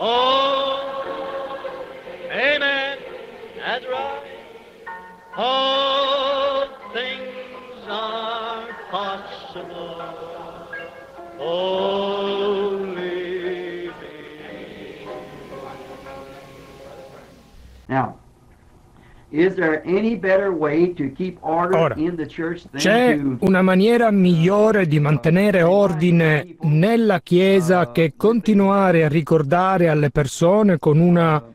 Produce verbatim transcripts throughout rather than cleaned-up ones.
Oh, amen, that's right. All things are possible. Only believe. Now, is there any better way to keep order Ora, in the church than c'è to una maniera migliore di mantenere ordine nella Chiesa che continuare a ricordare alle persone con una,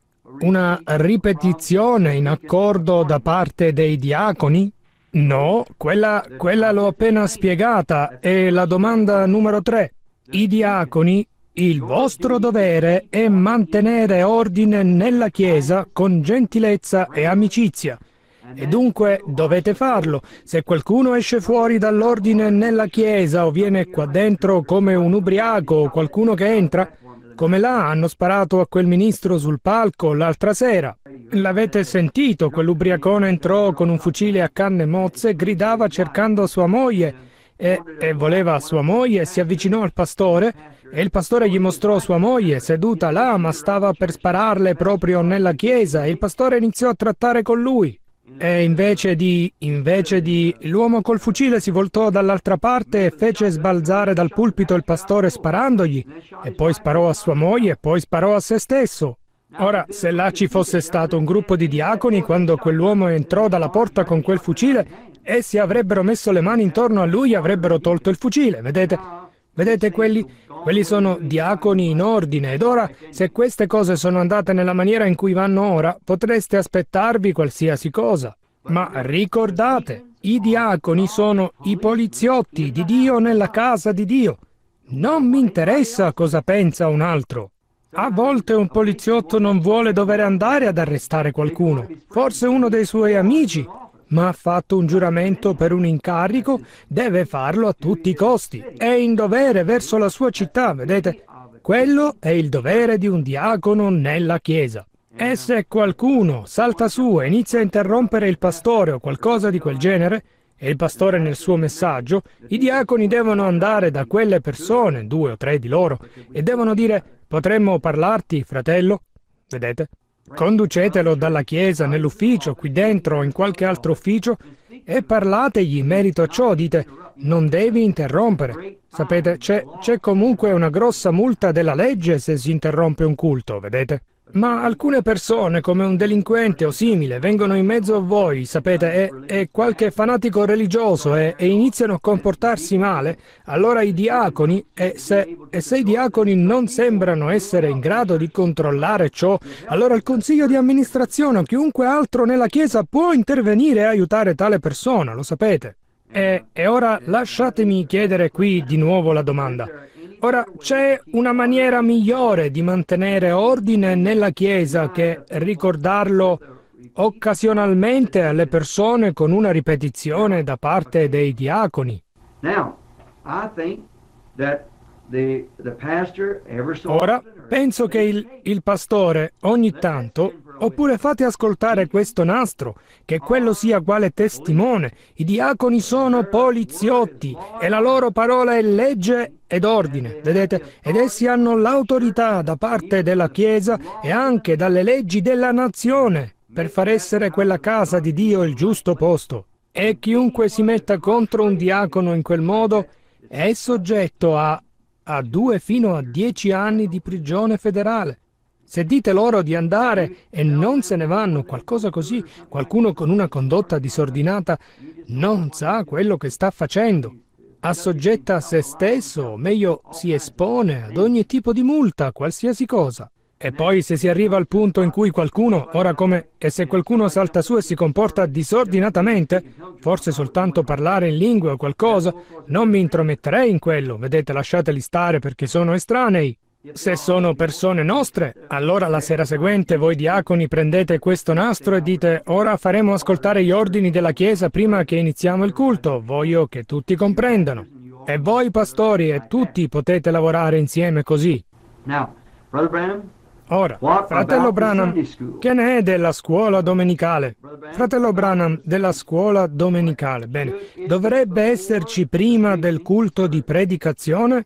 una ripetizione in accordo da parte dei diaconi? No, quella, quella l'ho appena spiegata, è la domanda numero tre. I diaconi, il vostro dovere è mantenere ordine nella Chiesa con gentilezza e amicizia. E dunque dovete farlo. Se qualcuno esce fuori dall'ordine nella Chiesa o viene qua dentro come un ubriaco o qualcuno che entra, come là hanno sparato a quel ministro sul palco l'altra sera. L'avete sentito, quell'ubriacone entrò con un fucile a canne mozze, gridava cercando sua moglie e, e voleva sua moglie, si avvicinò al pastore e il pastore gli mostrò sua moglie seduta là, ma stava per spararle proprio nella chiesa e il pastore iniziò a trattare con lui. E invece di, invece di, l'uomo col fucile si voltò dall'altra parte e fece sbalzare dal pulpito il pastore sparandogli, e poi sparò a sua moglie e poi sparò a se stesso. Ora, se là ci fosse stato un gruppo di diaconi quando quell'uomo entrò dalla porta con quel fucile, essi avrebbero messo le mani intorno a lui e avrebbero tolto il fucile, vedete? Vedete, quelli, quelli sono diaconi in ordine, ed ora, se queste cose sono andate nella maniera in cui vanno ora, potreste aspettarvi qualsiasi cosa. Ma ricordate, i diaconi sono i poliziotti di Dio nella casa di Dio. Non mi interessa cosa pensa un altro. A volte un poliziotto non vuole dover andare ad arrestare qualcuno, forse uno dei suoi amici, ma ha fatto un giuramento per un incarico, deve farlo a tutti i costi. È in dovere verso la sua città, vedete? Quello è il dovere di un diacono nella Chiesa. E se qualcuno salta su e inizia a interrompere il pastore o qualcosa di quel genere, e il pastore nel suo messaggio, i diaconi devono andare da quelle persone, due o tre di loro, e devono dire: potremmo parlarti, fratello? Vedete? Conducetelo dalla chiesa nell'ufficio, qui dentro o in qualche altro ufficio, e parlategli in merito a ciò. Dite: non devi interrompere. Sapete, c'è, c'è comunque una grossa multa della legge se si interrompe un culto, vedete? Ma alcune persone, come un delinquente o simile, vengono in mezzo a voi, sapete, e, e qualche fanatico religioso, e, e iniziano a comportarsi male, allora i diaconi, e se, e se i diaconi non sembrano essere in grado di controllare ciò, allora il consiglio di amministrazione o chiunque altro nella Chiesa può intervenire e aiutare tale persona, lo sapete. E, e ora lasciatemi chiedere qui di nuovo la domanda. Ora, c'è una maniera migliore di mantenere ordine nella Chiesa che ricordarlo occasionalmente alle persone con una ripetizione da parte dei diaconi? Now, I think that the, the pastor ever so Ora, often, or- penso che il, il pastore ogni tanto, oppure fate ascoltare questo nastro, che quello sia quale testimone. I diaconi sono poliziotti e la loro parola è legge ed ordine, vedete? Ed essi hanno l'autorità da parte della Chiesa e anche dalle leggi della nazione per far essere quella casa di Dio il giusto posto. E chiunque si metta contro un diacono in quel modo è soggetto a a due fino a dieci anni di prigione federale. Se dite loro di andare e non se ne vanno, qualcosa così, qualcuno con una condotta disordinata non sa quello che sta facendo. Assoggetta se stesso, o meglio si espone ad ogni tipo di multa, qualsiasi cosa. E poi se si arriva al punto in cui qualcuno, ora come, e se qualcuno salta su e si comporta disordinatamente, forse soltanto parlare in lingue o qualcosa, non mi intrometterei in quello, vedete, lasciateli stare perché sono estranei. Se sono persone nostre, allora la sera seguente voi diaconi prendete questo nastro e dite: ora faremo ascoltare gli ordini della Chiesa prima che iniziamo il culto, voglio che tutti comprendano. E voi pastori e tutti potete lavorare insieme così. Now, Brother Branham, Ora, What fratello about the Branham, Sunday school? che ne è della scuola domenicale? Fratello Branham, della scuola domenicale. Bene, dovrebbe esserci prima del culto di predicazione?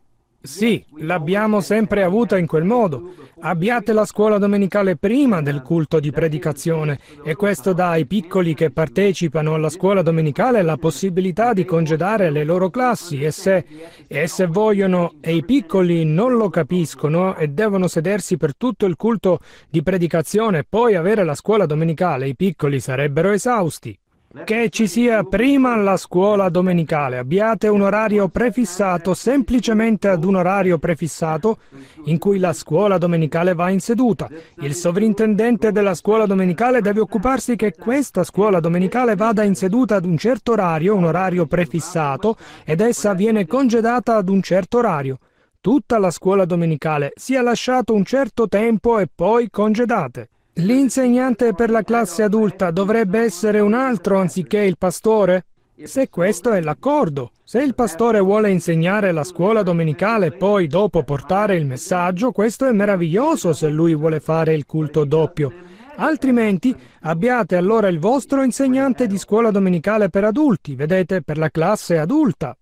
Sì, l'abbiamo sempre avuta in quel modo. Abbiate la scuola domenicale prima del culto di predicazione e questo dà ai piccoli che partecipano alla scuola domenicale la possibilità di congedare le loro classi e se, e se vogliono e i piccoli non lo capiscono e devono sedersi per tutto il culto di predicazione e poi avere la scuola domenicale, i piccoli sarebbero esausti. Che ci sia prima la scuola domenicale, abbiate un orario prefissato, semplicemente ad un orario prefissato in cui la scuola domenicale va in seduta. Il sovrintendente della scuola domenicale deve occuparsi che questa scuola domenicale vada in seduta ad un certo orario, un orario prefissato, ed essa viene congedata ad un certo orario. Tutta la scuola domenicale sia lasciato un certo tempo e poi congedate. L'insegnante per la classe adulta dovrebbe essere un altro anziché il pastore? Se questo è l'accordo. Se il pastore vuole insegnare la scuola domenicale e poi dopo portare il messaggio, questo è meraviglioso se lui vuole fare il culto doppio. Altrimenti abbiate allora il vostro insegnante di scuola domenicale per adulti, vedete, per la classe adulta.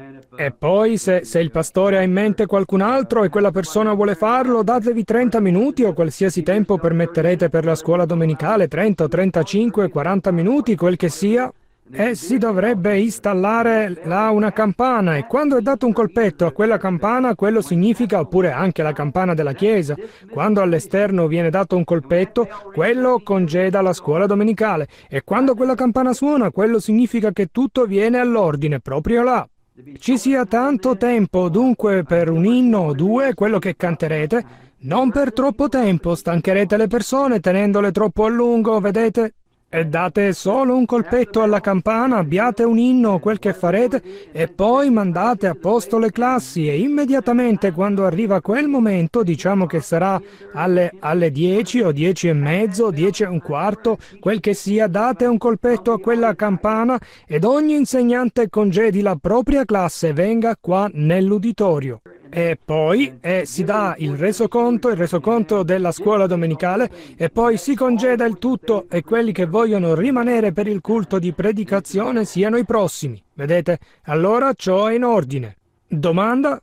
E poi, se, se il pastore ha in mente qualcun altro e quella persona vuole farlo, datevi trenta minuti o qualsiasi tempo permetterete per la scuola domenicale, trenta, trentacinque, quaranta minuti, quel che sia. E si dovrebbe installare là una campana e quando è dato un colpetto a quella campana, quello significa, oppure anche la campana della chiesa, quando all'esterno viene dato un colpetto, quello congeda la scuola domenicale e quando quella campana suona, quello significa che tutto viene all'ordine proprio là. Ci sia tanto tempo dunque per un inno o due, quello che canterete, non per troppo tempo, stancherete le persone tenendole troppo a lungo, vedete? E date solo un colpetto alla campana, abbiate un inno o quel che farete, e poi mandate a posto le classi e immediatamente quando arriva quel momento, diciamo che sarà alle, alle dieci o dieci e mezzo, dieci e un quarto, quel che sia, date un colpetto a quella campana ed ogni insegnante congedi la propria classe e venga qua nell'uditorio. E poi eh, si dà il resoconto, il resoconto della scuola domenicale e poi si congeda il tutto e quelli che vogliono rimanere per il culto di predicazione siano i prossimi. Vedete? Allora ciò è in ordine. Domanda?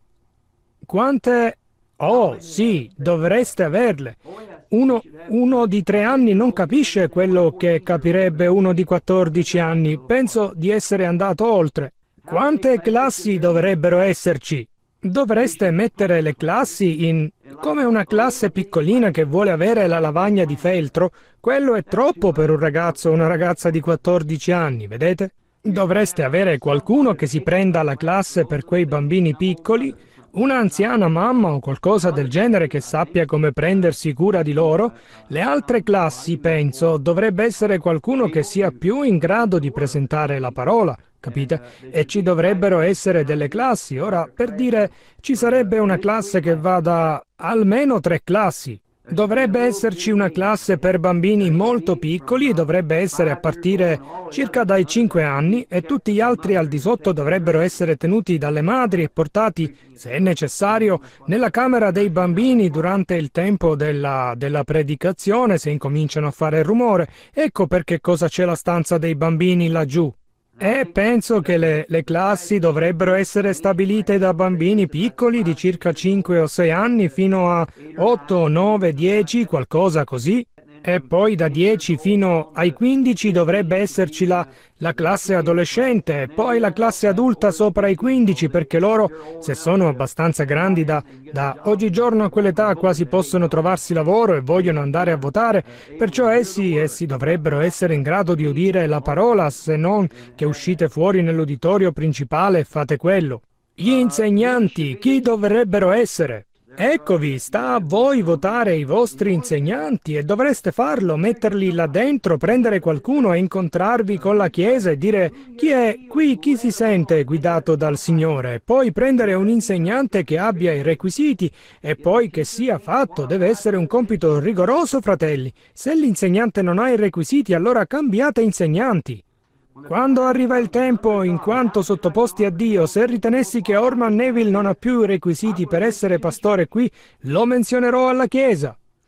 Quante... Oh, sì, dovreste averle. Uno, uno di tre anni non capisce quello che capirebbe uno di quattordici anni. Penso di essere andato oltre. Quante classi dovrebbero esserci? Dovreste mettere le classi in... come una classe piccolina che vuole avere la lavagna di feltro. Quello è troppo per un ragazzo o una ragazza di quattordici anni, vedete? Dovreste avere qualcuno che si prenda la classe per quei bambini piccoli, un'anziana mamma o qualcosa del genere che sappia come prendersi cura di loro. Le altre classi, penso, dovrebbe essere qualcuno che sia più in grado di presentare la parola. Capite? E ci dovrebbero essere delle classi. Ora, per dire, ci sarebbe una classe che va da almeno tre classi. Dovrebbe esserci una classe per bambini molto piccoli, dovrebbe essere a partire circa dai cinque anni, e tutti gli altri al di sotto dovrebbero essere tenuti dalle madri e portati, se è necessario, nella camera dei bambini durante il tempo della, della predicazione, se incominciano a fare rumore. Ecco perché cosa c'è la stanza dei bambini laggiù. E penso che le, le classi dovrebbero essere stabilite da bambini piccoli di circa cinque o sei anni fino a otto, nove, dieci, qualcosa così. E poi da dieci fino ai quindici dovrebbe esserci la, la classe adolescente e poi la classe adulta sopra i quindici, perché loro, se sono abbastanza grandi da, da oggigiorno a quell'età, quasi possono trovarsi lavoro e vogliono andare a votare, perciò essi, essi dovrebbero essere in grado di udire la parola, se non che uscite fuori nell'uditorio principale e fate quello. Gli insegnanti, chi dovrebbero essere? Eccovi, sta a voi votare i vostri insegnanti e dovreste farlo, metterli là dentro, prendere qualcuno e incontrarvi con la Chiesa e dire chi è qui, chi si sente guidato dal Signore, poi prendere un insegnante che abbia i requisiti e poi che sia fatto. Deve essere un compito rigoroso, fratelli. Se l'insegnante non ha i requisiti, allora cambiate insegnanti. Quando arriva il tempo, in quanto sottoposti a Dio, se ritenessi che Orman Neville non ha più i requisiti per essere pastore qui, lo menzionerò alla Chiesa.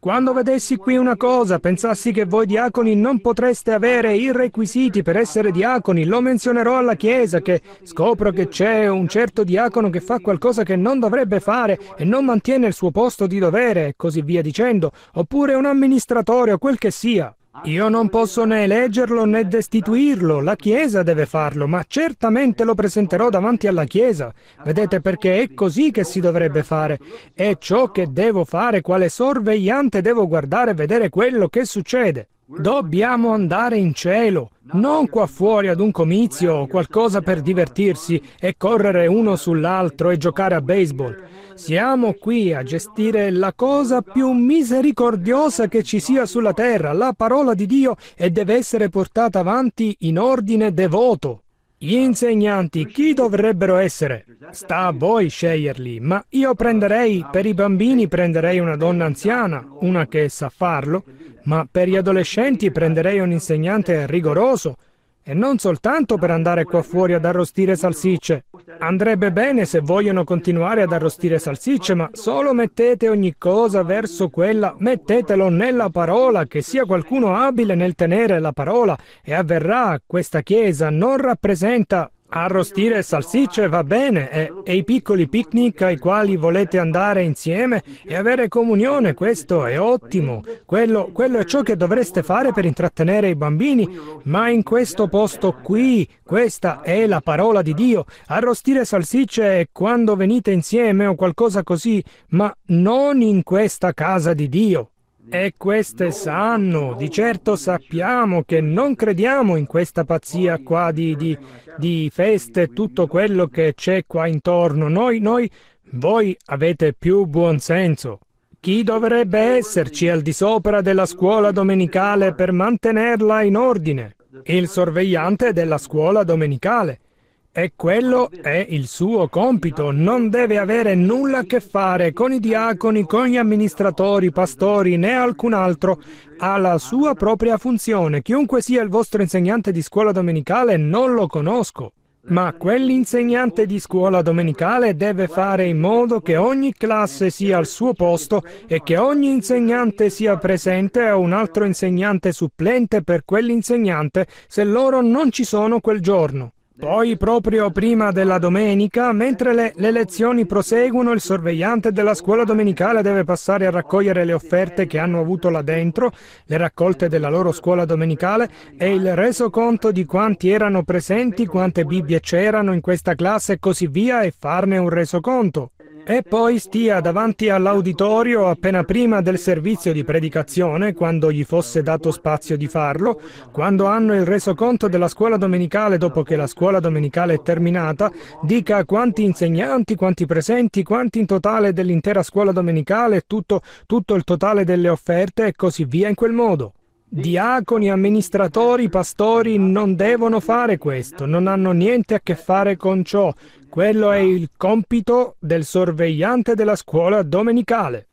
Quando vedessi qui una cosa, pensassi che voi diaconi non potreste avere i requisiti per essere diaconi, lo menzionerò alla Chiesa, che scopro che c'è un certo diacono che fa qualcosa che non dovrebbe fare e non mantiene il suo posto di dovere e così via dicendo, oppure un amministratore o quel che sia. Io non posso né eleggerlo né destituirlo, la Chiesa deve farlo, ma certamente lo presenterò davanti alla Chiesa. Vedete, perché è così che si dovrebbe fare. È ciò che devo fare, quale sorvegliante devo guardare e vedere quello che succede. Dobbiamo andare in cielo, non qua fuori ad un comizio o qualcosa per divertirsi e correre uno sull'altro e giocare a baseball. Siamo qui a gestire la cosa più misericordiosa che ci sia sulla terra, la parola di Dio, e deve essere portata avanti in ordine devoto. Gli insegnanti chi dovrebbero essere? Sta a voi sceglierli, ma io prenderei, per i bambini prenderei una donna anziana, una che sa farlo, ma per gli adolescenti prenderei un insegnante rigoroso, e non soltanto per andare qua fuori ad arrostire salsicce. Andrebbe bene se vogliono continuare ad arrostire salsicce, ma solo mettete ogni cosa verso quella, mettetelo nella parola, che sia qualcuno abile nel tenere la parola, e avverrà. Questa Chiesa non rappresenta arrostire salsicce, va bene, e, e i piccoli picnic ai quali volete andare insieme e avere comunione, questo è ottimo. Quello, quello è ciò che dovreste fare per intrattenere i bambini, ma in questo posto qui, questa è la parola di Dio. Arrostire salsicce è quando venite insieme o qualcosa così, ma non in questa casa di Dio. E queste sanno, di certo sappiamo che non crediamo in questa pazzia qua di, di, di feste e tutto quello che c'è qua intorno. Noi, noi, voi avete più buonsenso. Chi dovrebbe esserci al di sopra della scuola domenicale per mantenerla in ordine? Il sorvegliante della scuola domenicale. E quello è il suo compito, non deve avere nulla a che fare con i diaconi, con gli amministratori, pastori, né alcun altro. Ha la sua propria funzione. Chiunque sia il vostro insegnante di scuola domenicale, non lo conosco. Ma quell'insegnante di scuola domenicale deve fare in modo che ogni classe sia al suo posto e che ogni insegnante sia presente a un altro insegnante supplente per quell'insegnante se loro non ci sono quel giorno. Poi, proprio prima della domenica, mentre le, le lezioni proseguono, il sorvegliante della scuola domenicale deve passare a raccogliere le offerte che hanno avuto là dentro, le raccolte della loro scuola domenicale, e il resoconto di quanti erano presenti, quante Bibbie c'erano in questa classe e così via, e farne un resoconto. E poi stia davanti all'auditorio appena prima del servizio di predicazione, quando gli fosse dato spazio di farlo, quando hanno il resoconto della scuola domenicale dopo che la scuola domenicale è terminata, dica quanti insegnanti, quanti presenti, quanti in totale dell'intera scuola domenicale, tutto, tutto il totale delle offerte e così via in quel modo. Diaconi, amministratori, pastori non devono fare questo, non hanno niente a che fare con ciò. Quello è il compito del sorvegliante della scuola domenicale.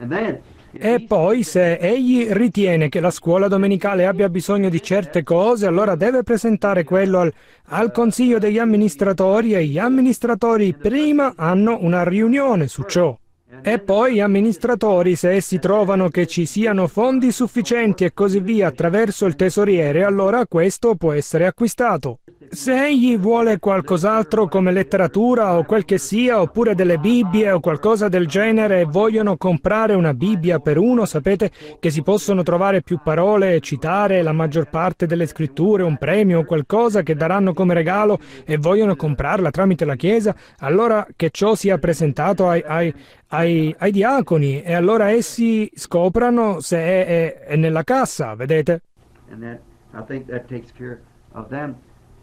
E poi, se egli ritiene che la scuola domenicale abbia bisogno di certe cose, allora deve presentare quello al, al consiglio degli amministratori, e gli amministratori prima hanno una riunione su ciò. E poi gli amministratori, se essi trovano che ci siano fondi sufficienti e così via attraverso il tesoriere, allora questo può essere acquistato. Se egli vuole qualcos'altro come letteratura o quel che sia, oppure delle Bibbie o qualcosa del genere, e vogliono comprare una Bibbia per uno, sapete che si possono trovare più parole e citare la maggior parte delle scritture, un premio o qualcosa che daranno come regalo, e vogliono comprarla tramite la Chiesa, allora che ciò sia presentato ai, ai, ai, ai diaconi, e allora essi scoprano se è, è, è nella cassa, vedete? And that, I think that takes care of them.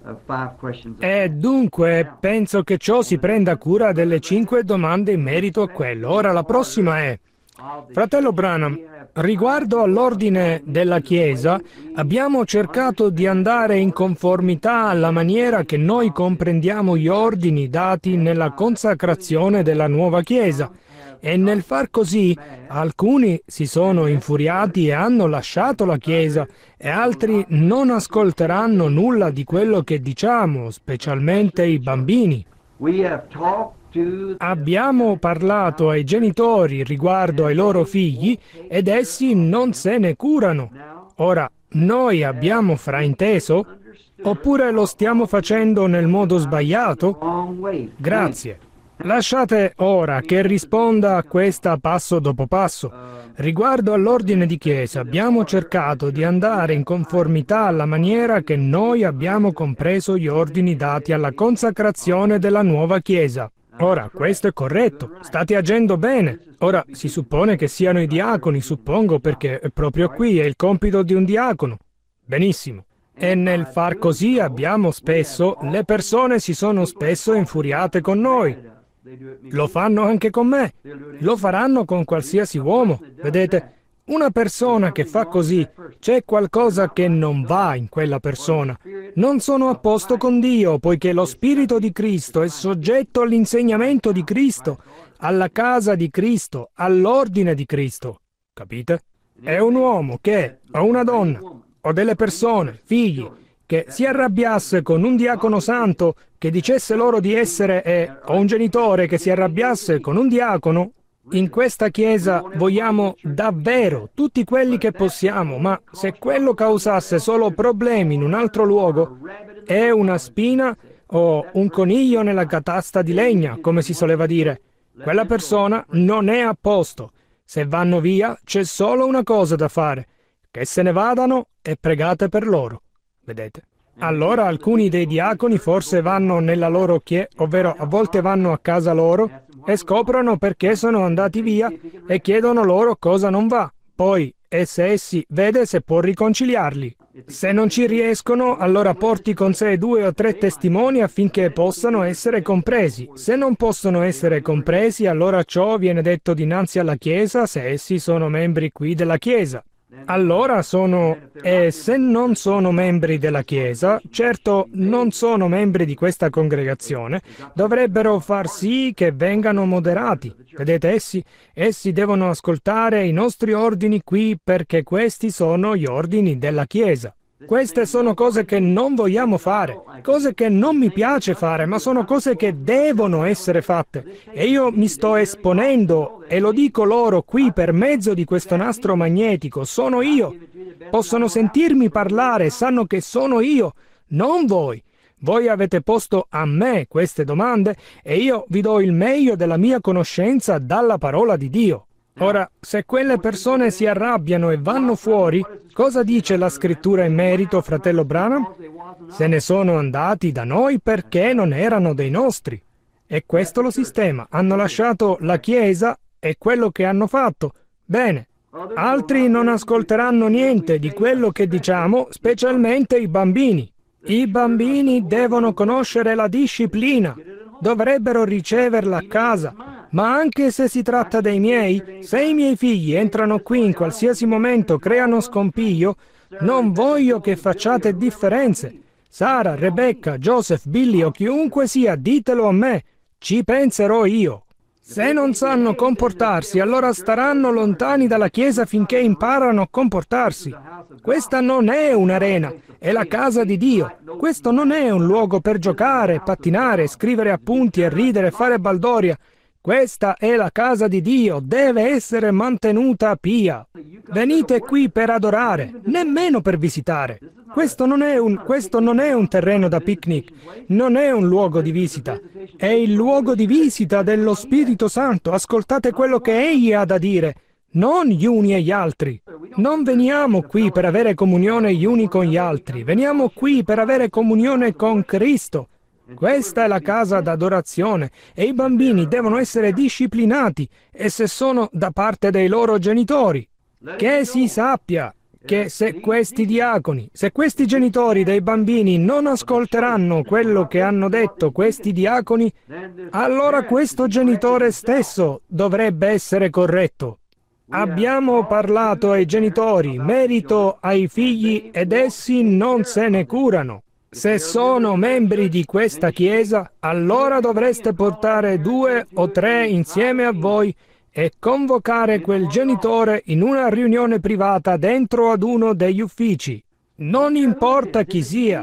E dunque penso che ciò si prenda cura delle cinque domande in merito a quello. Ora la prossima è: fratello Branham, riguardo all'ordine della Chiesa, abbiamo cercato di andare in conformità alla maniera che noi comprendiamo gli ordini dati nella consacrazione della nuova Chiesa. E nel far così, alcuni si sono infuriati e hanno lasciato la Chiesa, e altri non ascolteranno nulla di quello che diciamo, specialmente i bambini. We have talked Abbiamo parlato ai genitori riguardo ai loro figli ed essi non se ne curano. Ora, noi abbiamo frainteso? Oppure lo stiamo facendo nel modo sbagliato? Grazie. Lasciate ora che risponda a questa passo dopo passo. Riguardo all'ordine di chiesa, abbiamo cercato di andare in conformità alla maniera che noi abbiamo compreso gli ordini dati alla consacrazione della nuova chiesa. Ora, questo è corretto, state agendo bene. Ora, si suppone che siano i diaconi, suppongo, perché proprio qui è il compito di un diacono. Benissimo. E nel far così abbiamo spesso, le persone si sono spesso infuriate con noi. Lo fanno anche con me, lo faranno con qualsiasi uomo. Vedete, una persona che fa così, c'è qualcosa che non va in quella persona. Non sono a posto con Dio, poiché lo Spirito di Cristo è soggetto all'insegnamento di Cristo, alla casa di Cristo, all'ordine di Cristo. Capite? È un uomo che, o una donna, o delle persone, figli, che si arrabbiasse con un diacono santo che dicesse loro di essere, e, o un genitore che si arrabbiasse con un diacono. In questa chiesa vogliamo davvero tutti quelli che possiamo, ma se quello causasse solo problemi in un altro luogo, è una spina o un coniglio nella catasta di legna, come si soleva dire. Quella persona non è a posto. Se vanno via, c'è solo una cosa da fare: che se ne vadano e pregate per loro. Vedete? Allora alcuni dei diaconi forse vanno nella loro chiesa, ovvero a volte vanno a casa loro e scoprono perché sono andati via e chiedono loro cosa non va. Poi, e se essi vede se può riconciliarli. Se non ci riescono, allora porti con sé due o tre testimoni affinché possano essere compresi. Se non possono essere compresi, allora ciò viene detto dinanzi alla Chiesa se essi sono membri qui della Chiesa. Allora sono, e se non sono membri della Chiesa, certo non sono membri di questa congregazione, dovrebbero far sì che vengano moderati. Vedete, essi, essi devono ascoltare i nostri ordini qui perché questi sono gli ordini della Chiesa. Queste sono cose che non vogliamo fare, cose che non mi piace fare, ma sono cose che devono essere fatte. E io mi sto esponendo e lo dico loro qui per mezzo di questo nastro magnetico. Sono io. Possono sentirmi parlare, sanno che sono io, non voi. Voi avete posto a me queste domande e io vi do il meglio della mia conoscenza dalla parola di Dio. Ora, se quelle persone si arrabbiano e vanno fuori, cosa dice la scrittura in merito, fratello Branham? Se ne sono andati da noi perché non erano dei nostri. E questo lo sistema. Hanno lasciato la Chiesa e quello che hanno fatto. Bene. Altri non ascolteranno niente di quello che diciamo, specialmente i bambini. I bambini devono conoscere la disciplina. Dovrebbero riceverla a casa. Ma anche se si tratta dei miei, se i miei figli entrano qui in qualsiasi momento, creano scompiglio, non voglio che facciate differenze. Sara, Rebecca, Joseph, Billy o chiunque sia, ditelo a me. Ci penserò io. Se non sanno comportarsi, allora staranno lontani dalla Chiesa finché imparano a comportarsi. Questa non è un'arena, è la casa di Dio. Questo non è un luogo per giocare, pattinare, scrivere appunti e ridere e fare baldoria. Questa è la casa di Dio, deve essere mantenuta pia. Venite qui per adorare, nemmeno per visitare. Questo non è un, questo non è un terreno da picnic, non è un luogo di visita. È il luogo di visita dello Spirito Santo. Ascoltate quello che Egli ha da dire, non gli uni e gli altri. Non veniamo qui per avere comunione gli uni con gli altri, veniamo qui per avere comunione con Cristo. Questa è la casa d'adorazione e i bambini devono essere disciplinati e se sono da parte dei loro genitori. Che si sappia che se questi diaconi, se questi genitori dei bambini non ascolteranno quello che hanno detto questi diaconi, allora questo genitore stesso dovrebbe essere corretto. Abbiamo parlato ai genitori, merito ai figli ed essi non se ne curano. Se sono membri di questa Chiesa, allora dovreste portare due o tre insieme a voi e convocare quel genitore in una riunione privata dentro ad uno degli uffici. Non importa chi sia,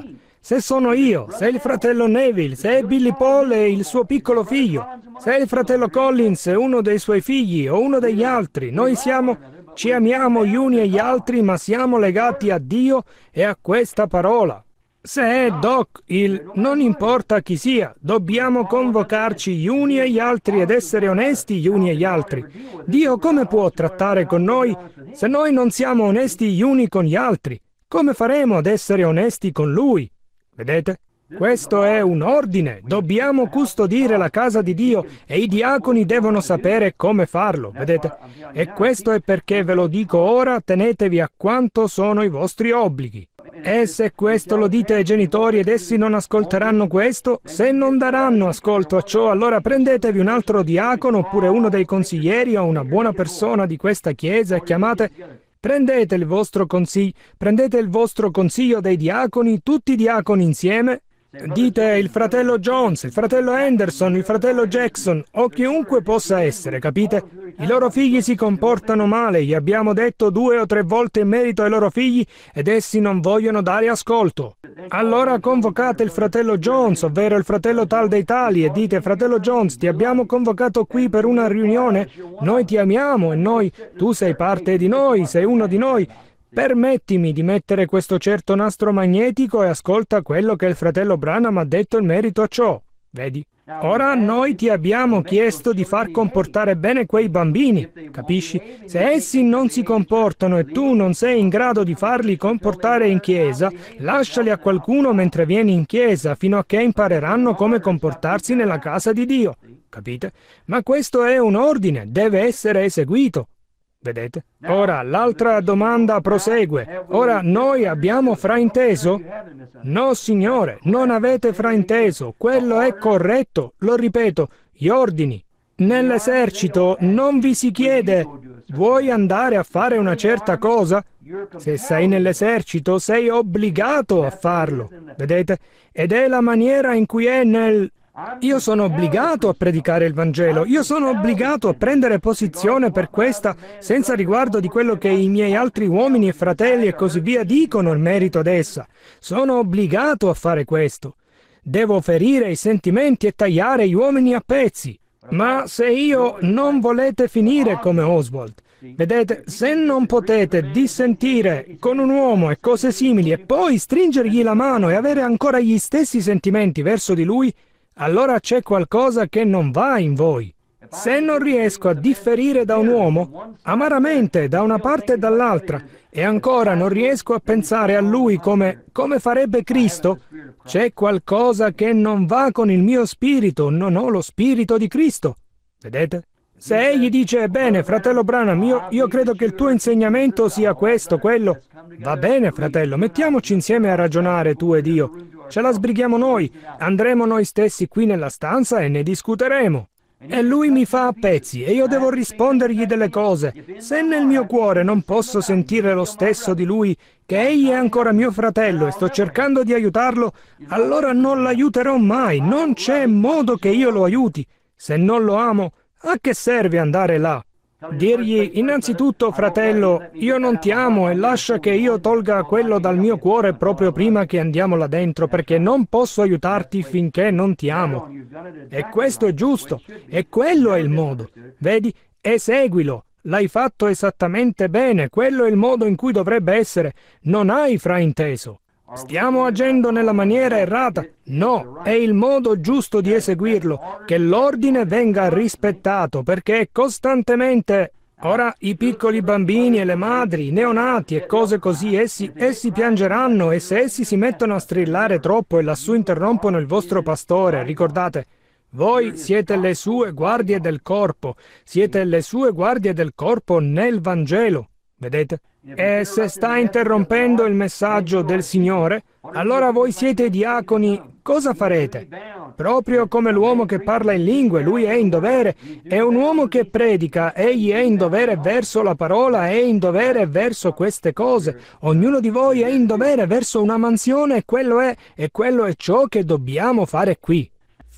Se sono io, se è il fratello Neville, se è Billy Paul e il suo piccolo figlio, se è il fratello Collins e uno dei suoi figli o uno degli altri, noi siamo, ci amiamo gli uni e gli altri, ma siamo legati a Dio e a questa parola. Se è Doc, il non importa chi sia, dobbiamo convocarci gli uni e gli altri ed essere onesti gli uni e gli altri. Dio come può trattare con noi se noi non siamo onesti gli uni con gli altri? Come faremo ad essere onesti con Lui? Vedete? Questo è un ordine. Dobbiamo custodire la casa di Dio e i diaconi devono sapere come farlo, vedete? E questo è perché ve lo dico ora, tenetevi a quanto sono i vostri obblighi. E se questo lo dite ai genitori ed essi non ascolteranno questo, se non daranno ascolto a ciò, allora prendetevi un altro diacono oppure uno dei consiglieri o una buona persona di questa chiesa e chiamate... Prendete il vostro consiglio, prendete il vostro consiglio dei diaconi, tutti i diaconi insieme. Dite il fratello Jones, il fratello Anderson, il fratello Jackson o chiunque possa essere, capite? I loro figli si comportano male, gli abbiamo detto due o tre volte in merito ai loro figli ed essi non vogliono dare ascolto. Allora convocate il fratello Jones, ovvero il fratello tal dei tali, e dite: fratello Jones, ti abbiamo convocato qui per una riunione? Noi ti amiamo e noi, tu sei parte di noi, sei uno di noi. Permettimi di mettere questo certo nastro magnetico e ascolta quello che il fratello Branham ha detto in merito a ciò. Vedi? Ora noi ti abbiamo chiesto di far comportare bene quei bambini, capisci? Se essi non si comportano e tu non sei in grado di farli comportare in chiesa, lasciali a qualcuno mentre vieni in chiesa fino a che impareranno come comportarsi nella casa di Dio, capite? Ma questo è un ordine, deve essere eseguito. Vedete? Ora, l'altra domanda prosegue. Ora, noi abbiamo frainteso? No, signore, non avete frainteso. Quello è corretto. Lo ripeto, gli ordini. Nell'esercito non vi si chiede: vuoi andare a fare una certa cosa? Se sei nell'esercito, sei obbligato a farlo. Vedete? Ed è la maniera in cui è nel... Io sono obbligato a predicare il Vangelo, io sono obbligato a prendere posizione per questa, senza riguardo di quello che i miei altri uomini e fratelli e così via dicono in merito ad essa. Sono obbligato a fare questo. Devo ferire i sentimenti e tagliare gli uomini a pezzi. Ma se io non volete finire come Oswald, vedete, se non potete dissentire con un uomo e cose simili e poi stringergli la mano e avere ancora gli stessi sentimenti verso di lui, allora c'è qualcosa che non va in voi. Se non riesco a differire da un uomo, amaramente da una parte e dall'altra, e ancora non riesco a pensare a lui come, come farebbe Cristo, c'è qualcosa che non va con il mio spirito, non ho lo spirito di Cristo. Vedete? Se egli dice: bene, fratello Branham, io, io credo che il tuo insegnamento sia questo, quello, va bene, fratello, mettiamoci insieme a ragionare tu ed io. Ce la sbrighiamo noi, andremo noi stessi qui nella stanza e ne discuteremo. E lui mi fa a pezzi e io devo rispondergli delle cose. Se nel mio cuore non posso sentire lo stesso di lui, che egli è ancora mio fratello e sto cercando di aiutarlo, allora non l'aiuterò mai, non c'è modo che io lo aiuti. Se non lo amo, a che serve andare là? Dirgli innanzitutto: fratello, io non ti amo e lascia che io tolga quello dal mio cuore proprio prima che andiamo là dentro, perché non posso aiutarti finché non ti amo. E questo è giusto, e quello è il modo. Vedi? Eseguilo. L'hai fatto esattamente bene, quello è il modo in cui dovrebbe essere. Non hai frainteso. Stiamo agendo nella maniera errata? No, è il modo giusto di eseguirlo, che l'ordine venga rispettato, perché costantemente... Ora, i piccoli bambini e le madri, i neonati e cose così, essi, essi piangeranno, e se essi si mettono a strillare troppo e lassù interrompono il vostro pastore, ricordate, voi siete le sue guardie del corpo, siete le sue guardie del corpo nel Vangelo, vedete? E se sta interrompendo il messaggio del Signore, allora voi siete diaconi, cosa farete? Proprio come l'uomo che parla in lingue, lui è in dovere, e un uomo che predica, egli è in dovere verso la parola, è in dovere verso queste cose. Ognuno di voi è in dovere verso una mansione, e quello è, e quello è ciò che dobbiamo fare qui.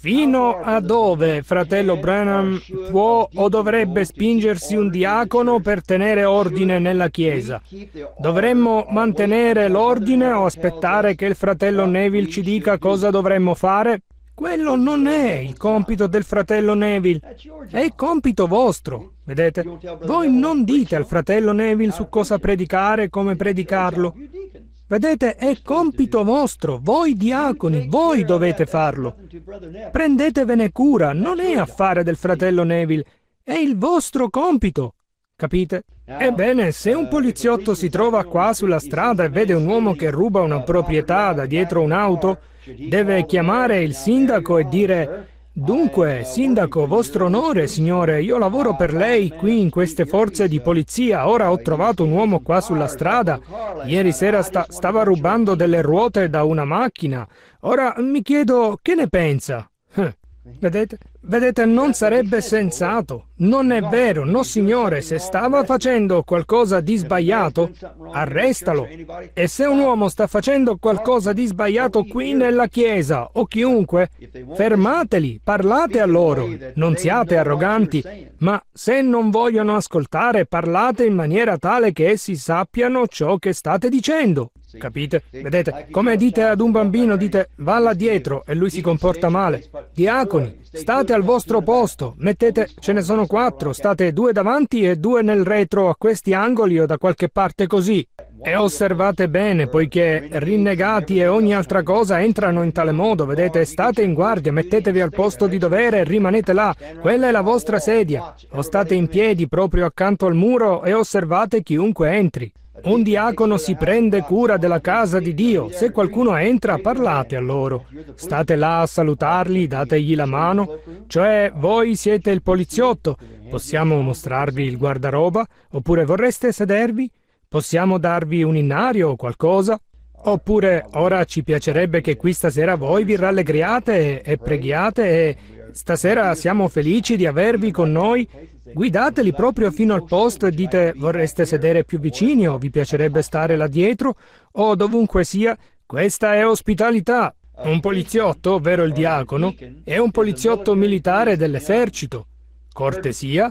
Fino a dove, fratello Branham, può o dovrebbe spingersi un diacono per tenere ordine nella Chiesa? Dovremmo mantenere l'ordine o aspettare che il fratello Neville ci dica cosa dovremmo fare? Quello non è il compito del fratello Neville, è il compito vostro. Vedete? Voi non dite al fratello Neville su cosa predicare e come predicarlo. Vedete, è compito vostro, voi diaconi, voi dovete farlo. Prendetevene cura, non è affare del fratello Neville, è il vostro compito. Capite? Ebbene, se un poliziotto si trova qua sulla strada e vede un uomo che ruba una proprietà da dietro un'auto, deve chiamare il sindaco e dire: «Dunque, sindaco, vostro onore, signore, io lavoro per lei qui in queste forze di polizia. Ora ho trovato un uomo qua sulla strada. Ieri sera sta- stava rubando delle ruote da una macchina. Ora mi chiedo che ne pensa». Eh, Vedete? Vedete, non sarebbe sensato. Non è vero, no signore, se stava facendo qualcosa di sbagliato, arrestalo. E se un uomo sta facendo qualcosa di sbagliato qui nella chiesa, o chiunque, fermateli, parlate a loro. Non siate arroganti, ma se non vogliono ascoltare, parlate in maniera tale che essi sappiano ciò che state dicendo. Capite? Vedete? Come dite ad un bambino, dite va là dietro e lui si comporta male. Diaconi, state al vostro posto, mettete, ce ne sono quattro, state due davanti e due nel retro a questi angoli o da qualche parte così. E osservate bene, poiché rinnegati e ogni altra cosa entrano in tale modo, vedete? State in guardia, mettetevi al posto di dovere e rimanete là. Quella è la vostra sedia. O state in piedi proprio accanto al muro e osservate chiunque entri. Un diacono si prende cura della casa di Dio. Se qualcuno entra, parlate a loro. State là a salutarli, dategli la mano. Cioè, voi siete il poliziotto. Possiamo mostrarvi il guardaroba? Oppure vorreste sedervi? Possiamo darvi un innario o qualcosa? Oppure, ora ci piacerebbe che qui stasera voi vi rallegriate e, e preghiate e stasera siamo felici di avervi con noi. Guidateli proprio fino al posto e dite vorreste sedere più vicini o vi piacerebbe stare là dietro o dovunque sia. Questa è ospitalità. Un poliziotto, ovvero il diacono, è un poliziotto militare dell'esercito. Cortesia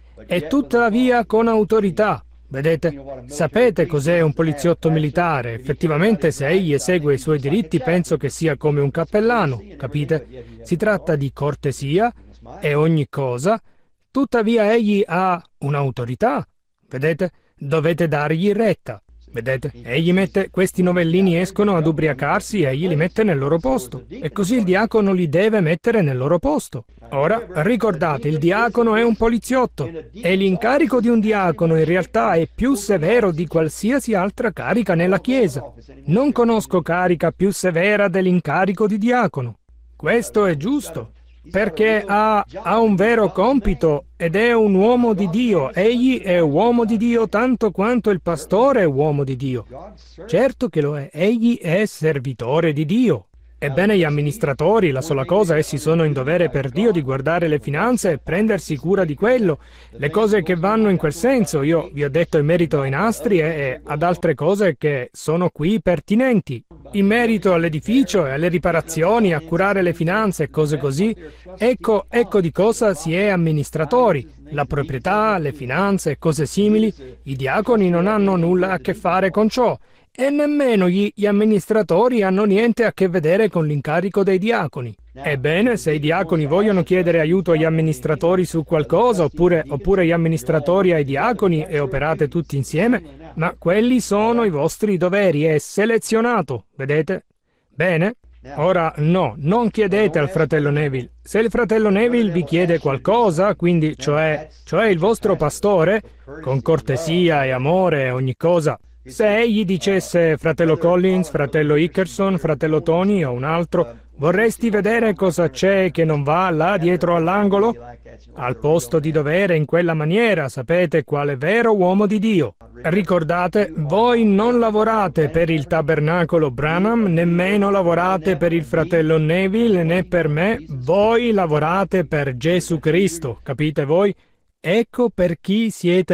e tuttavia con autorità. Vedete? Sapete cos'è un poliziotto militare? Effettivamente se egli esegue i suoi diritti penso che sia come un cappellano, capite? Si tratta di cortesia e ogni cosa. Tuttavia egli ha un'autorità, vedete? Dovete dargli retta, vedete? Egli mette, questi novellini escono ad ubriacarsi e egli li mette nel loro posto. E così il diacono li deve mettere nel loro posto. Ora, ricordate, il diacono è un poliziotto e l'incarico di un diacono in realtà è più severo di qualsiasi altra carica nella Chiesa. Non conosco carica più severa dell'incarico di diacono. Questo è giusto. Perché ha, ha un vero compito ed è un uomo di Dio. Egli è uomo di Dio tanto quanto il pastore è uomo di Dio. Certo che lo è. Egli è servitore di Dio. Ebbene, gli amministratori, la sola cosa, essi sono in dovere per Dio di guardare le finanze e prendersi cura di quello. Le cose che vanno in quel senso, io vi ho detto in merito ai nastri e, e ad altre cose che sono qui pertinenti. In merito all'edificio e alle riparazioni, a curare le finanze e cose così, ecco, ecco di cosa si è amministratori. La proprietà, le finanze e cose simili, i diaconi non hanno nulla a che fare con ciò. E nemmeno gli, gli amministratori hanno niente a che vedere con l'incarico dei diaconi. Ebbene, se i diaconi vogliono chiedere aiuto agli amministratori su qualcosa, oppure, oppure gli amministratori ai diaconi e operate tutti insieme, ma quelli sono i vostri doveri, è selezionato, vedete? Bene? Ora, no, non chiedete al fratello Neville. Se il fratello Neville vi chiede qualcosa, quindi, cioè, cioè il vostro pastore, con cortesia e amore e ogni cosa, se egli dicesse fratello Collins, fratello Hickerson, fratello Tony o un altro, vorresti vedere cosa c'è che non va là dietro all'angolo? Al posto di dovere in quella maniera, sapete quale vero uomo di Dio. Ricordate, voi non lavorate per il tabernacolo Branham, nemmeno lavorate per il fratello Neville né per me, voi lavorate per Gesù Cristo, capite voi? Ecco per chi siete.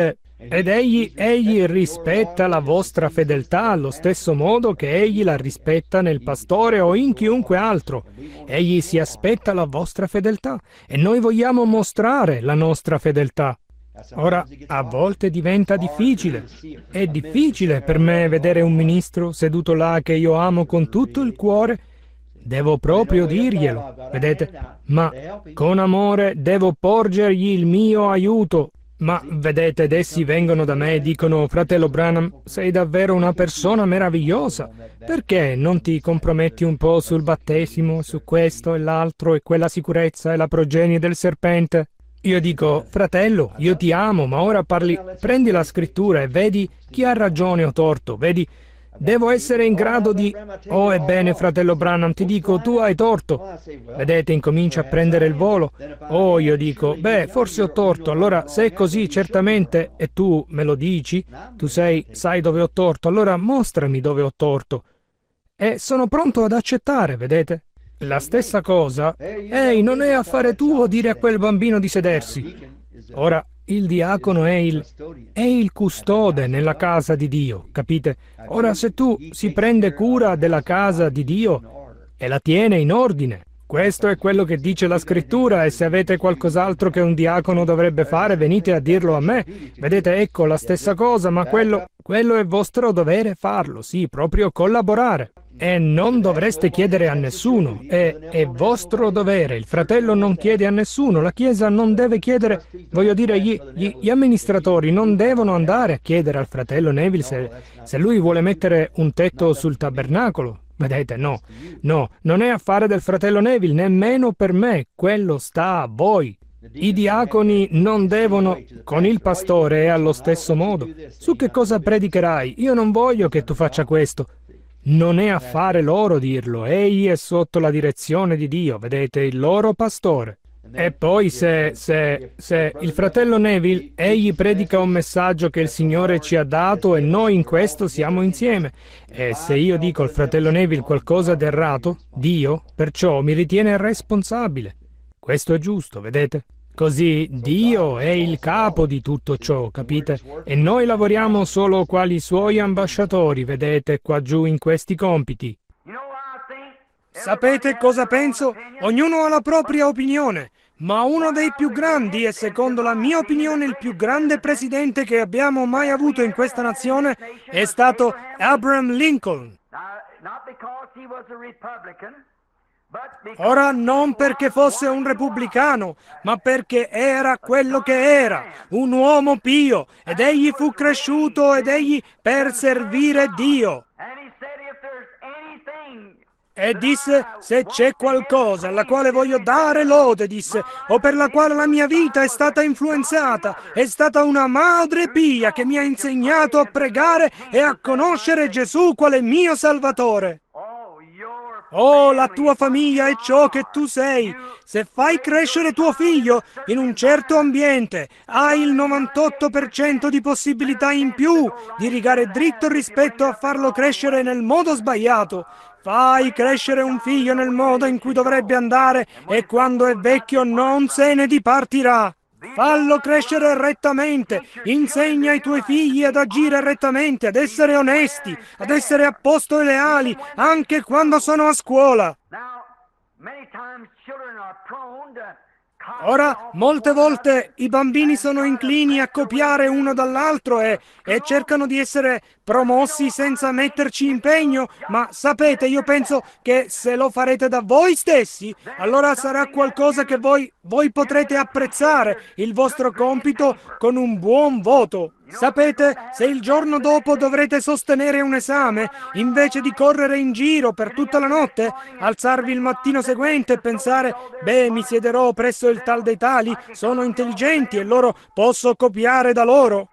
Ed egli, egli rispetta la vostra fedeltà allo stesso modo che egli la rispetta nel pastore o in chiunque altro. Egli si aspetta la vostra fedeltà e noi vogliamo mostrare la nostra fedeltà. Ora, a volte diventa difficile. È difficile per me vedere un ministro seduto là che io amo con tutto il cuore. Devo proprio dirglielo, vedete? Ma con amore devo porgergli il mio aiuto. Ma vedete, ed essi vengono da me e dicono: fratello Branham, sei davvero una persona meravigliosa. Perché non ti comprometti un po' sul battesimo, su questo e l'altro e quella sicurezza e la progenie del serpente? Io dico: fratello, io ti amo, ma ora parli, prendi la scrittura e vedi chi ha ragione o torto, vedi, devo essere in grado di... Oh, ebbene, fratello Branham, ti dico, tu hai torto. Vedete, incomincia a prendere il volo. Oh, io dico, beh, forse ho torto, allora se è così, certamente, e tu me lo dici, tu sei, sai dove ho torto, allora mostrami dove ho torto. E sono pronto ad accettare, vedete? La stessa cosa, ehi, non è affare tuo dire a quel bambino di sedersi. Ora, il diacono è il, è il custode nella casa di Dio, capite? Ora, se tu si prende cura della casa di Dio e la tiene in ordine, questo è quello che dice la scrittura, e se avete qualcos'altro che un diacono dovrebbe fare, venite a dirlo a me. Vedete, ecco la stessa cosa, ma quello, quello è vostro dovere farlo, sì, proprio collaborare. E non dovreste chiedere a nessuno, è, è vostro dovere. Il fratello non chiede a nessuno, la Chiesa non deve chiedere, voglio dire, gli, gli, gli amministratori non devono andare a chiedere al fratello Neville se, se lui vuole mettere un tetto sul tabernacolo. Vedete, no, no, non è affare del fratello Neville, nemmeno per me, quello sta a voi. I diaconi non devono, con il pastore è allo stesso modo. Su che cosa predicherai? Io non voglio che tu faccia questo. Non è affare loro dirlo, egli è sotto la direzione di Dio, vedete, il loro pastore. E poi se, se, se il fratello Neville, egli predica un messaggio che il Signore ci ha dato e noi in questo siamo insieme. E se io dico al fratello Neville qualcosa d'errato, Dio, perciò mi ritiene responsabile. Questo è giusto, vedete? Così Dio è il capo di tutto ciò, capite? E noi lavoriamo solo quali suoi ambasciatori, vedete, qua giù in questi compiti. Sapete cosa penso? Ognuno ha la propria opinione, ma uno dei più grandi e secondo la mia opinione il più grande presidente che abbiamo mai avuto in questa nazione è stato Abraham Lincoln. Ora non perché fosse un repubblicano, ma perché era quello che era, un uomo pio, ed egli fu cresciuto ed egli per servire Dio. E disse, se c'è qualcosa alla quale voglio dare lode, disse, o per la quale la mia vita è stata influenzata, è stata una madre pia che mi ha insegnato a pregare e a conoscere Gesù quale mio Salvatore. Oh, la tua famiglia è ciò che tu sei. Se fai crescere tuo figlio in un certo ambiente, hai il novantotto per cento di possibilità in più di rigare dritto rispetto a farlo crescere nel modo sbagliato. Fai crescere un figlio nel modo in cui dovrebbe andare e quando è vecchio non se ne dipartirà. Fallo crescere rettamente, insegna ai tuoi figli ad agire rettamente, ad essere onesti, ad essere a posto e leali, anche quando sono a scuola. Ora, molte volte i bambini sono inclini a copiare uno dall'altro e, e cercano di essere promossi senza metterci impegno, ma sapete, io penso che se lo farete da voi stessi, allora sarà qualcosa che voi, voi potrete apprezzare, il vostro compito con un buon voto. Sapete, se il giorno dopo dovrete sostenere un esame, invece di correre in giro per tutta la notte, alzarvi il mattino seguente e pensare, beh, mi siederò presso il tal dei tali, sono intelligenti e loro posso copiare da loro.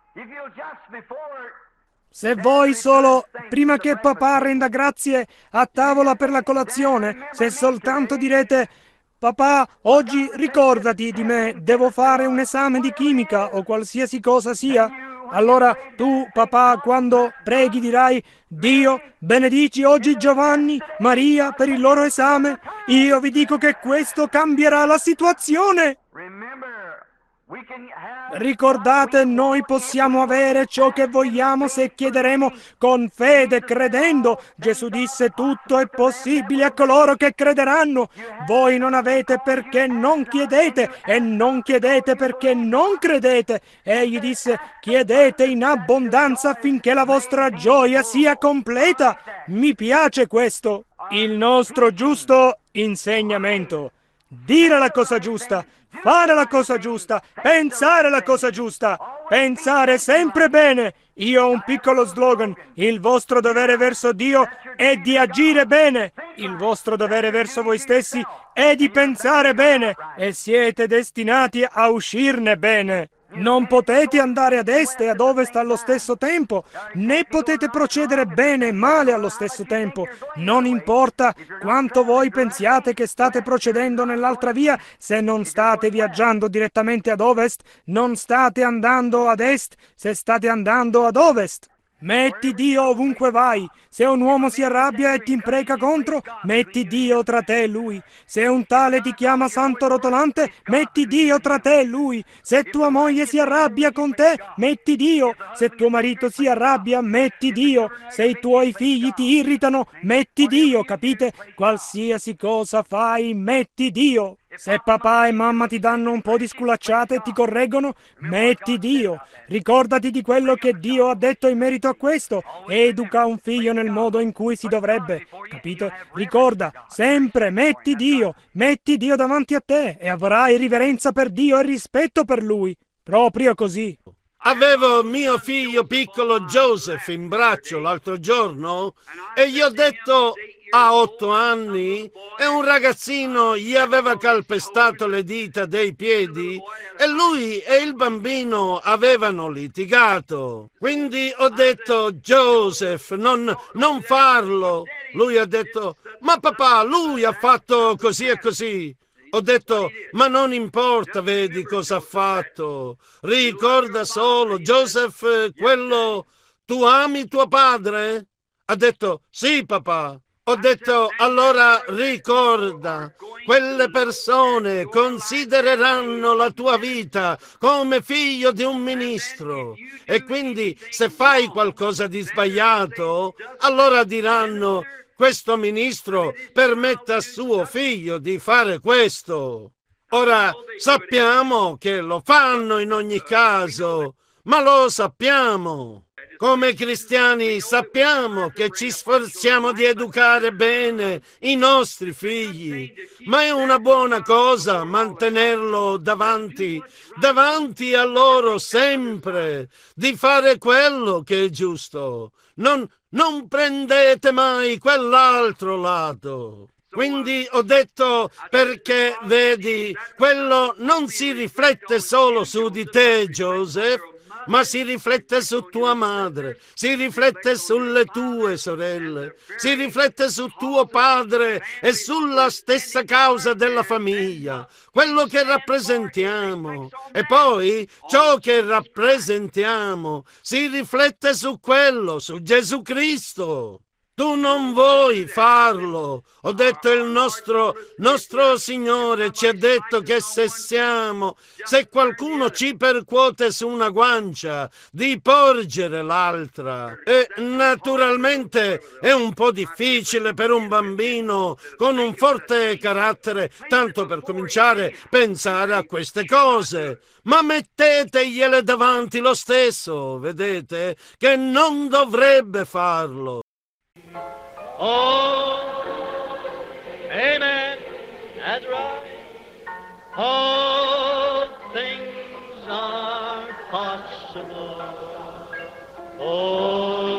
Se voi solo, prima che papà renda grazie a tavola per la colazione, se soltanto direte, papà, oggi ricordati di me, devo fare un esame di chimica o qualsiasi cosa sia, allora tu, papà, quando preghi dirai, Dio, benedici oggi Giovanni, Maria per il loro esame, io vi dico che questo cambierà la situazione. Ricordate, noi possiamo avere ciò che vogliamo se chiederemo con fede, credendo. Gesù disse: tutto è possibile a coloro che crederanno. Voi non avete perché non chiedete, e non chiedete perché non credete. Egli disse: chiedete in abbondanza affinché la vostra gioia sia completa. Mi piace questo. Il nostro giusto insegnamento. Dire la cosa giusta, fare la cosa giusta, pensare la cosa giusta, pensare sempre bene. Io ho un piccolo slogan: il vostro dovere verso Dio è di agire bene, il vostro dovere verso voi stessi è di pensare bene, e siete destinati a uscirne bene. Non potete andare ad est e ad ovest allo stesso tempo, né potete procedere bene e male allo stesso tempo. Non importa quanto voi pensiate che state procedendo nell'altra via, se non state viaggiando direttamente ad ovest, non state andando ad est, se state andando ad ovest. Metti Dio ovunque vai. Se un uomo si arrabbia e ti impreca contro, metti Dio tra te e lui. Se un tale ti chiama santo rotolante, metti Dio tra te e lui. Se tua moglie si arrabbia con te, metti Dio. Se tuo marito si arrabbia, metti Dio. Se i tuoi figli ti irritano, metti Dio, capite? Qualsiasi cosa fai, metti Dio. Se papà e mamma ti danno un po' di sculacciate e ti correggono, metti Dio. Ricordati di quello che Dio ha detto in merito a questo. Educa un figlio nel modo in cui si dovrebbe. Capito? Ricorda, sempre metti Dio. Metti Dio davanti a te e avrai riverenza per Dio e rispetto per Lui. Proprio così. Avevo mio figlio piccolo Joseph in braccio l'altro giorno e gli ho detto: ha otto anni, e un ragazzino gli aveva calpestato le dita dei piedi e lui e il bambino avevano litigato. Quindi ho detto: Joseph, non, non farlo. Lui ha detto: ma papà, lui ha fatto così e così. Ho detto: ma non importa, vedi cosa ha fatto. Ricorda solo, Joseph, quello, tu ami tuo padre? Ha detto: sì, papà. Ho detto: allora ricorda, quelle persone considereranno la tua vita come figlio di un ministro, e quindi se fai qualcosa di sbagliato, allora diranno: questo ministro permette a suo figlio di fare questo. Ora sappiamo che lo fanno in ogni caso, ma lo sappiamo. Come cristiani sappiamo che ci sforziamo di educare bene i nostri figli, ma è una buona cosa mantenerlo davanti, davanti a loro sempre, di fare quello che è giusto. Non, non prendete mai quell'altro lato. Quindi ho detto, perché vedi, quello non si riflette solo su di te, Joseph, ma si riflette su tua madre, si riflette sulle tue sorelle, si riflette su tuo padre e sulla stessa causa della famiglia, quello che rappresentiamo. E poi ciò che rappresentiamo si riflette su quello, su Gesù Cristo. Tu non vuoi farlo. Ho detto, il nostro, nostro Signore ci ha detto che se siamo, se qualcuno ci percuote su una guancia, di porgere l'altra. E naturalmente è un po' difficile per un bambino con un forte carattere, tanto per cominciare, pensare a queste cose. Ma mettetegliele davanti lo stesso, vedete, che non dovrebbe farlo. Oh, amen, that's right. All things are possible. Oh,